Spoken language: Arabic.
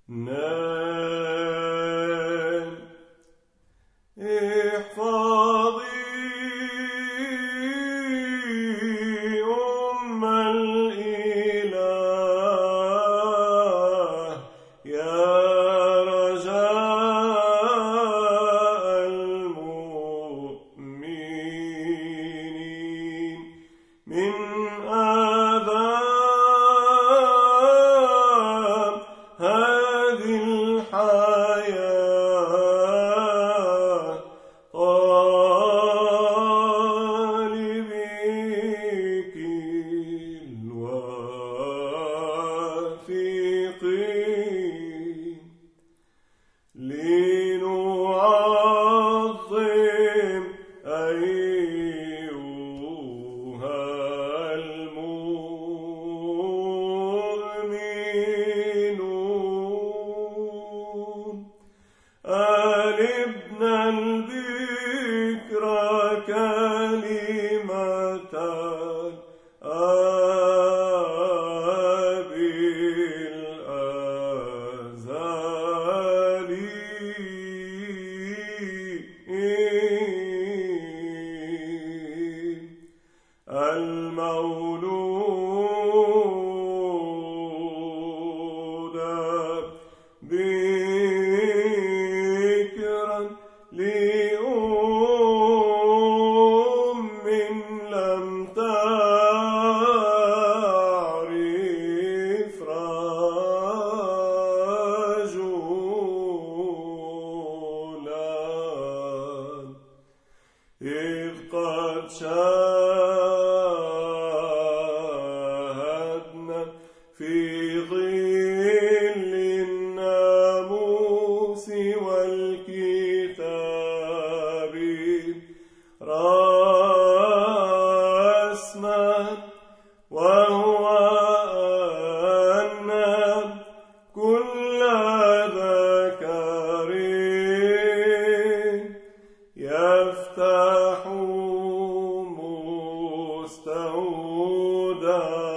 نام. احفظي أم الإله يا رجاء المؤمنين من آذان هذه الحياة، طالبيك الواثقين لنعظم أيها المؤمنون الابن البكر كلمة أبي الأزلي المولود بكرا لأم لم تعرف رجلا إذ قد شاهدنا في ظل الناموس والكتاب رسما، وهو أن كل ذكر يفتح مستودع